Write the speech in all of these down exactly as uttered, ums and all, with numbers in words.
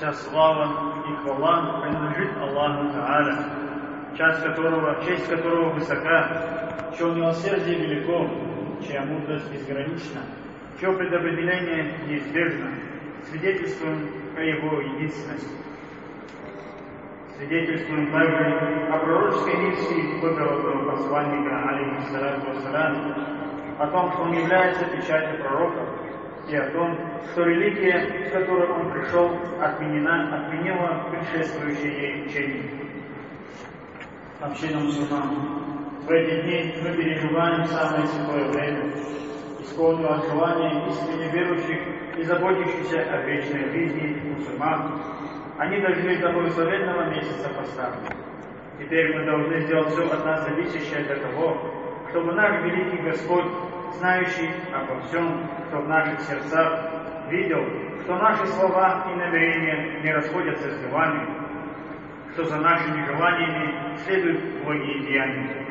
Вся слава и хвала принадлежит Аллаху Тааля, час которого, честь которого высока, чье милосердие велико, чья мудрость безгранична, чье предопределение неизбежно. Свидетельствуем о его единственности. Свидетельствуем также о пророческой миссии благородного посланника, алейхиссалату вассалям, о том, что он является печатью пророков, и о том, что религия, с которой он пришел, отменена, отменила предшествующее ей учение. Община мусульман, в эти дни мы переживаем самое святое время, исполнило желание искренне верующих и заботящихся о вечной жизни мусульман. Они дожили до благословенного месяца поста. Теперь мы должны сделать все от нас зависящее для того, чтобы наш великий Господь, знающий обо всем, что в наших сердцах, видел, что наши слова и намерения не расходятся с делами, что за нашими желаниями следуют благие деяния.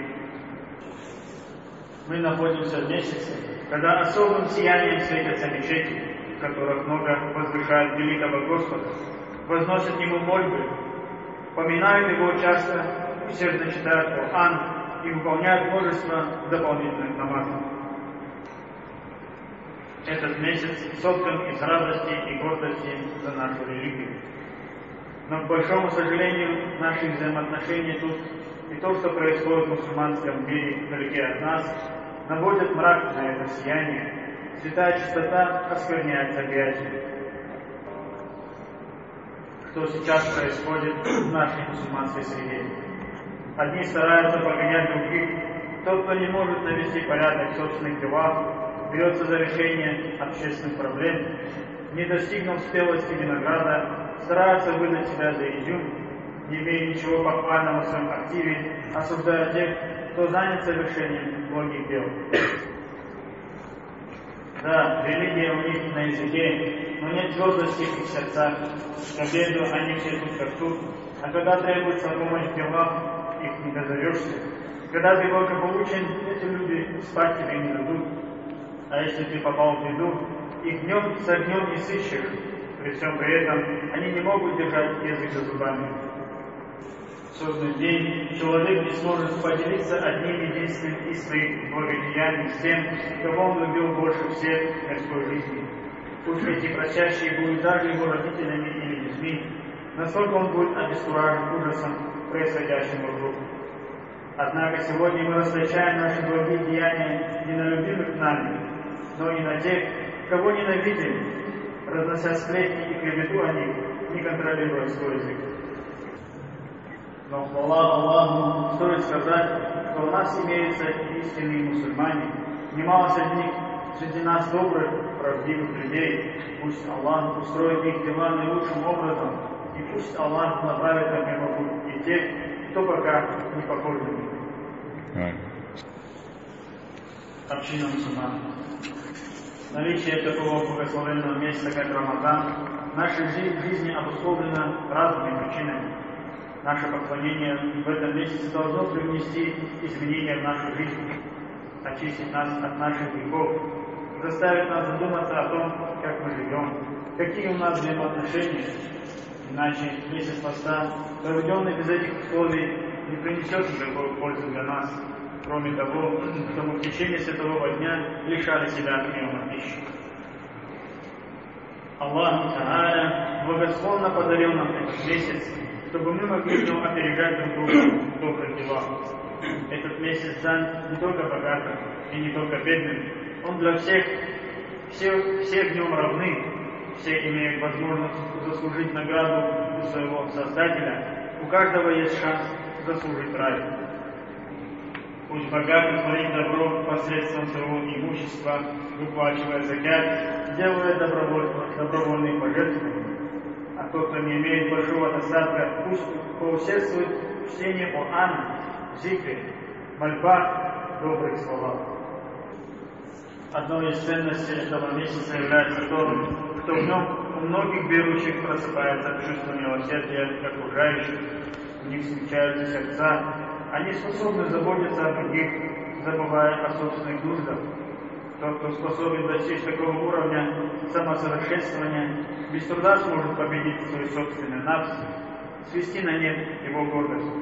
Мы находимся в месяце, когда особым сиянием светятся мечети, в которых много возвышают великого Господа, возносят Ему мольбы, поминают Его часто, усердно читают Коран и выполняют множество дополнительных намазов. Этот месяц соткан из радости и гордости за нашу религию. Но, к большому сожалению, наши взаимоотношения тут и то, что происходит в мусульманском мире вдалеке от нас, наводят мрак на это сияние. Святая чистота оскверняется грязью. Что сейчас происходит в нашей мусульманской среде? Одни стараются погонять других. Тот, кто не может навести порядок в собственных делах, берется за решение общественных проблем, не достигнув спелости винограда, старается выдать себя за изюм, не имея ничего похвального в своем активе, осуждая тех, кто занят совершением благих дел. Да, религия у них на языке, но нет твердости в их сердцах. К обеду они все тут как тут, а когда требуется помощь в делах, их не дозовешься. Когда ты благополучен, эти люди спать тебе не дадут. А если ты попал в беду, их днем с огнем не сыщешь. При всем при этом они не могут держать язык за зубами. В судный день человек не сможет поделиться одним единственным из своих благодеяний с тем, кого он любил больше всех в мирской жизни. Пусть эти просящие будут даже его родителями или детьми, насколько он будет обескуражен ужасом, происходящим вокруг. Однако сегодня мы расточаем наши благие деяния не на любимых нами, но и на тех, кого ненавидим, разнося сплетни и клевету о них, не контролируя свой язык. Но хвала Аллаху, стоит сказать, что у нас имеются истинные мусульмане, немало среди них, среди нас добрых, правдивых людей. Пусть Аллах устроит их дела наилучшим образом, и пусть Аллах направит на мирный путь и тех, кто пока не похож на них. Община мусульман. Наличие такого благословенного месяца, как Рамадан, в нашей жизни обусловлено разными причинами. Наше поклонение в этом месяце должно привнести изменения в нашу жизнь, очистить нас от наших грехов, заставить нас задуматься о том, как мы живем, какие у нас взаимоотношения. Иначе месяц поста, проведенный без этих условий, не принесет никакой пользы для нас, кроме того, что мы в течение святого дня лишали себя приема пищи. Аллах Тааля благосклонно подарил нам этот месяц, чтобы мы могли в нем опережать друг друга в добрых делах. Этот месяц дан не только богатым и не только бедным, он для всех, все, все в нем равны, все имеют возможность заслужить награду у своего Создателя, у каждого есть шанс заслужить рай. Пусть богатый творит добро посредством своего имущества, выплачивая закят, делая добровольные пожертвования. А тот, кто не имеет большого достатка, пусть поусердствует в чтении Корана, в зикре, мольбах, добрых словах. Одной из ценностей этого месяца является то, что в нем у многих верующих просыпается чувство милосердия к окружающим, у них смягчаются сердца, они способны заботиться о других, забывая о собственных нуждах. Тот, кто способен достичь такого уровня самосовершенствования, без труда сможет победить свой собственный нафс, свести на нет его гордость.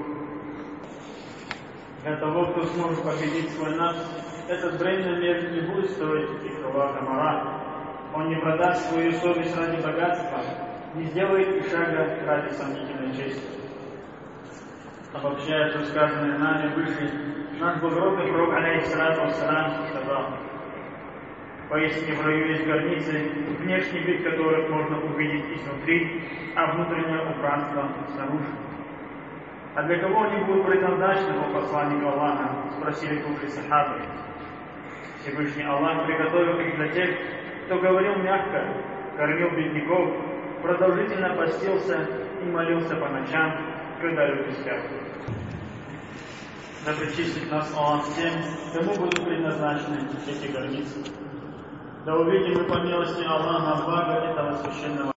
Для того, кто сможет победить свой нафс, этот бренный мир не будет стоить и крыла комара. Он не продаст свою совесть ради богатства, не сделает и шага ради сомнительной чести. Обобщая все сказанное нами выше, наш благородный пророк, алейхиссалату вассалам, сказал: поистине в раю есть горницы, внешний вид которых можно увидеть изнутри, а внутреннее убранство снаружи. А для кого они будут предназначены, о посланник Аллаха? Спросили души сахабы. Всевышний Аллах приготовил их для тех, кто говорил мягко, кормил бедняков, продолжительно постился и молился по ночам, когда люди спят. Да причислит нас Аллах тем, кому будут предназначены эти горницы. Да увидим мы по милости Аллаха благо этого священного